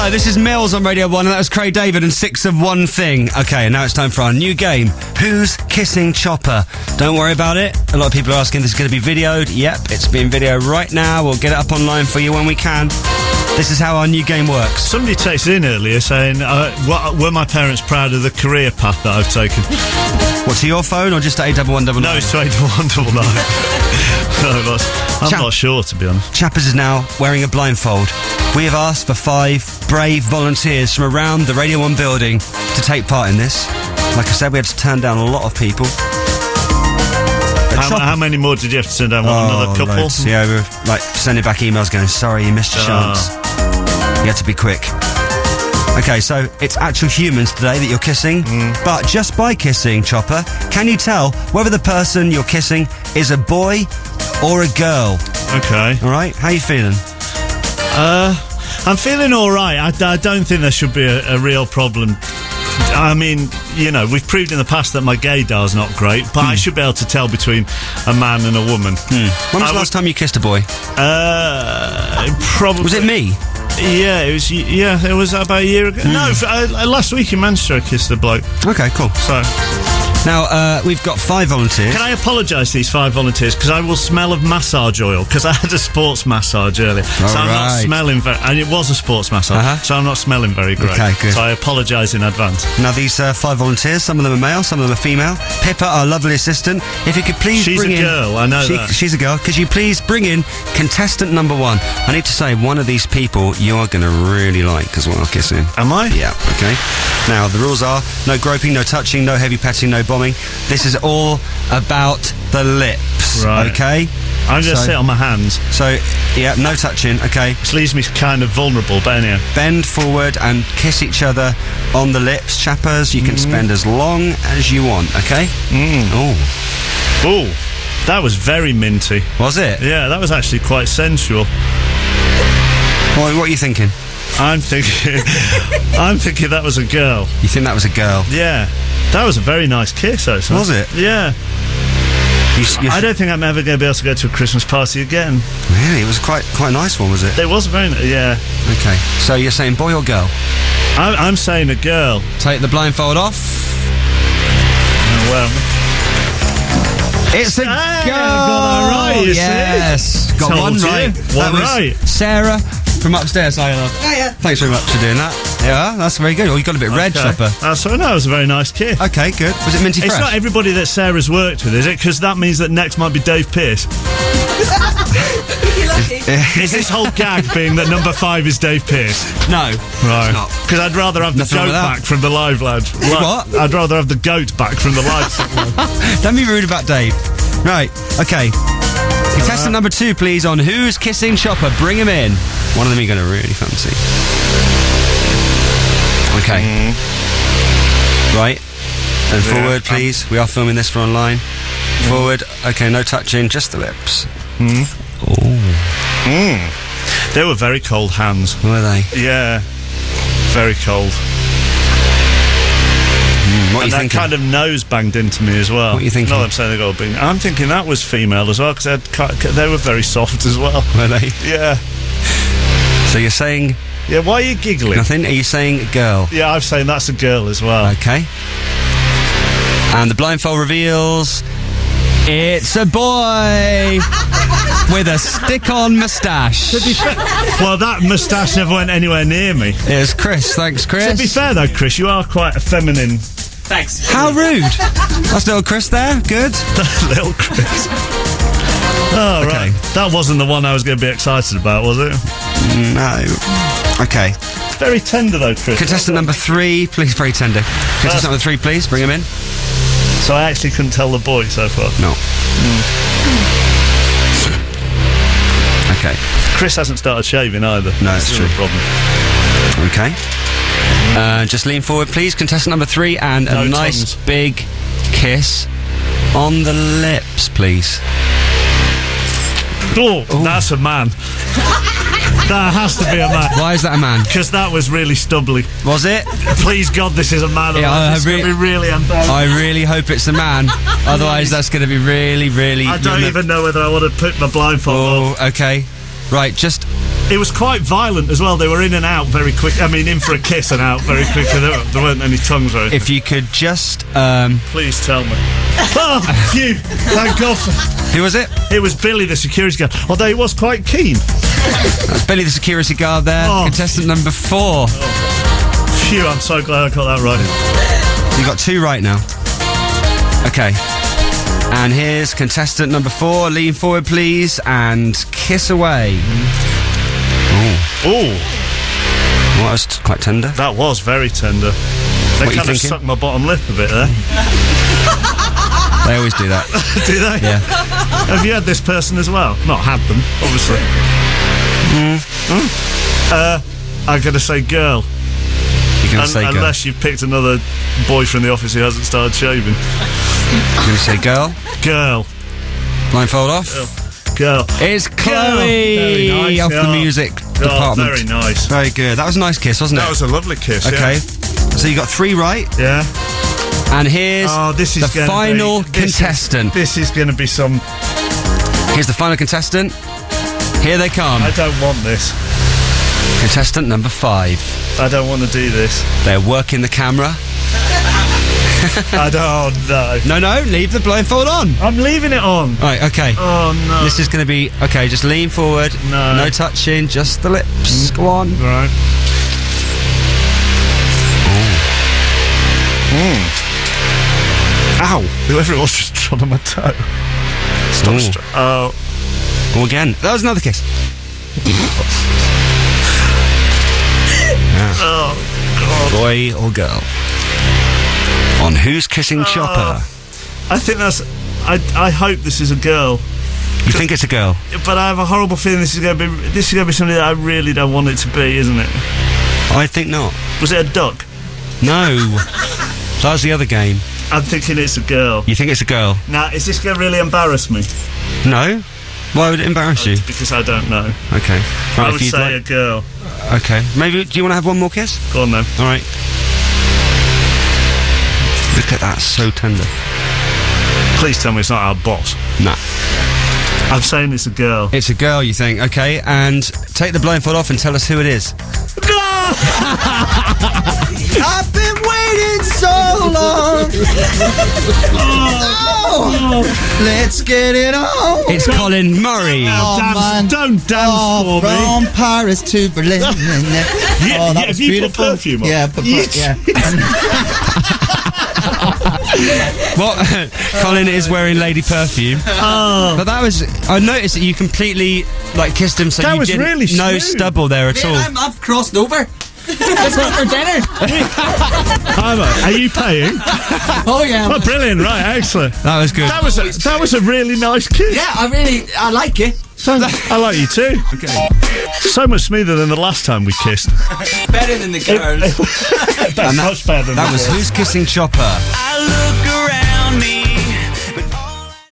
Hello, this is Mills on Radio 1, and that was Craig David and Six of One Thing. Okay, and now it's time for our new game, Who's Kissing Chopper? Don't worry about it. A lot of people are asking, this is going to be videoed. Yep, it's being videoed right now. We'll get it up online for you when we can. This is how our new game works. Somebody texted in earlier saying, were my parents proud of the career path that I've taken? What, to your phone or just to 81199? No, it's to 81199. I'm not sure, to be honest. Chappers is now wearing a blindfold. We have asked for 5 brave volunteers from around the Radio 1 building to take part in this. Like I said, we had to turn down a lot of people. How many more did you have to turn down? Another couple? Loads. Yeah, we were like sending back emails going, sorry, you missed your chance. You had to be quick. Okay, so it's actual humans today that you're kissing, but just by kissing, Chopper, can you tell whether the person you're kissing is a boy or a girl? Okay. All right, how you feeling? I'm feeling all right. I don't think there should be a real problem. I mean, you know, we've proved in the past that my gaydar is not great, but I should be able to tell between a man and a woman. When was the last time you kissed a boy? Probably. Was it me? Yeah, it was. Yeah, it was about a year ago. No, last week in Manchester I kissed a bloke. Okay, cool. So now we've got 5 volunteers. Can I apologise to these 5 volunteers because I will smell of massage oil because I had a sports massage earlier, so I'm not smelling very. And it was a sports massage, so I'm not smelling very great. Okay, good. So I apologise in advance. Now these 5 volunteers, some of them are male, some of them are female. Pippa, our lovely assistant, if you could please bring in. She's a girl. I know that. She's a girl. Could you please bring in contestant number 1? I need to say one of these people you are going to really like as well, kissing. Am I? Yeah. Okay. Now the rules are: no groping, no touching, no heavy petting, no bombing. This is all about the lips. Right. Okay. I'm going to sit on my hands. So, yeah, no touching, okay. Which leaves me kind of vulnerable, but anyhow. Bend forward and kiss each other on the lips. Chappers, you can spend as long as you want, okay? Oh, that was very minty. Was it? Yeah, that was actually quite sensual. Well, what are you thinking? I'm thinking that was a girl. You think that was a girl? Yeah. That was a very nice kiss, actually. Was it? Yeah. I don't think I'm ever going to be able to go to a Christmas party again. Really? It was quite a nice one, was it? It was very nice, yeah. Okay. So you're saying boy or girl? I'm saying a girl. Take the blindfold off. Well... It's a girl! Got that right, you see? Got one right. One right. Sarah from upstairs. Hi, love. Hiya. Thanks very much for doing that. Yeah, that's very good. Oh, you got a bit red, Chopper. That was a very nice kiss. Okay, good. Was it minty fresh? It's not everybody that Sarah's worked with, is it? Because that means that next might be Dave Pearce. You're lucky. Is this whole gag being that number 5 is Dave Pearce? No. Right. Because I'd rather have the goat back from the live lounge. What? I'd rather have the goat back from the live lounge. Don't be rude about Dave. Right, okay. Contestant number 2, please, on Who's Kissing Chopper. Bring him in. One of them you're going to really fancy. Okay. Right. And forward, please. We are filming this for online. Forward. Okay, no touching, just the lips. They were very cold hands. Were they? Yeah. Very cold. What and you that thinking? kind of nose banged into me as well. What are you thinking? Not that I'm saying they got a big... I'm thinking that was female as well, because they were very soft as well. Were they? Yeah. So you're saying... Yeah, why are you giggling? Nothing? Are you saying girl? Yeah, I'm saying that's a girl as well. Okay. And the blindfold reveals... It's a boy with a stick-on moustache. Well, that moustache never went anywhere near me. It was Chris. Thanks, Chris. To be fair, though, Chris, you are quite a feminine... Thanks. How rude. That's little Chris there. Good. Little Chris. Oh, Okay. right. That wasn't the one I was going to be excited about, was it? No. Okay. Very tender, though, Chris. Contestant number 3, please. Very tender. Contestant number 3, please. Bring him in. So I actually couldn't tell the boy so far. No. Okay. Chris hasn't started shaving either. No, it's Still true. a problem. Okay. Just lean forward, please. Contestant number 3, and No a nice tongues. big kiss on the lips, please. Oh, that's a man. That has to be a man. Why is that a man? Because that was really stubbly. Was it? Please God, this is a man. Yeah, This is going to be really embarrassing. I really hope it's a man. Otherwise, that's going to be really, really... I don't even know whether I want to put my blindfold on. Oh, okay. Right, just It was quite violent as well. They were in and out very quick. I mean, in for a kiss and out very quickly. There weren't any tongues or anything. If you could just... Please tell me. Oh, phew. Thank God. Who was it? It was Billy, the security guard. Although he was quite keen. That's Billy, the security guard there. Oh. Contestant number 4. Phew, I'm so glad I got that right. You got 2 right now. Okay. And here's contestant number 4. Lean forward, please, and kiss away. Oh, Well, that was quite tender. that was very tender. They What you kind of thinking? sucked my bottom lip a bit there. They always do that. Do they? Yeah. Have you had this person as well? Not had them, obviously. I'm going to say girl. You're going to say girl. Unless you've picked another boy from the office who hasn't started shaving. You're going to say girl. Girl. Blindfold off. Girl. It's Chloe Very nice, off the yeah. music Oh, department. very nice. Very good. That was a nice kiss, wasn't it? That was a lovely kiss, Okay. yeah. So you got 3 right. Yeah. And here's Oh, this is the gonna final be, this contestant. This is going to be some... Here's the final contestant. Here they come. I don't want this. Contestant number 5. I don't want to do this. They're working the camera. I don't know. No, leave the blindfold on. I'm leaving it on. Right, okay. Oh, no. This is going to be... Okay, just lean forward. No. touching, just the lips. Go on. Right. Ow! Whoever it was just trod on my toe. Stop. Ooh. Oh. Oh, again. That was another kiss. Oh, God. Boy or girl? On Who's Kissing Chopper? I think that's... I hope this is a girl. You think it's a girl? But I have a horrible feeling this is going to be something that I really don't want it to be, isn't it? I think not. Was it a duck? No. That was the other game. I'm thinking it's a girl. You think it's a girl? Now, is this going to really embarrass me? No. Why would it embarrass you? Because I don't know. Okay. I Right, would if you'd say like- a girl. Okay. Maybe, do you want to have one more kiss? Go on then. All right. Look at that, so tender. Please tell me it's not our boss. Nah. I'm saying it's a girl. It's a girl, you think? Okay, and take the blindfold off and tell us who it is. I've been waiting so long. Oh, let's get it on. It's Colin Murray. Oh, man. Don't dance for me. From Paris to Berlin. Oh, that was have you beautiful. put perfume on? Yeah, but yeah. What? Colin is wearing lady perfume. Oh. But that was... I noticed that you completely, kissed him so That you was didn't... really no smooth. stubble there at all. I've crossed over. Let's go for dinner. Are you paying? Oh, yeah. Oh, brilliant. Right, excellent. That was good. That was a really nice kiss. Yeah, I like it. I like you too. Okay. So much smoother than the last time we kissed. Better than the girls. That's much better than That was before. Who's Kissing Chopper.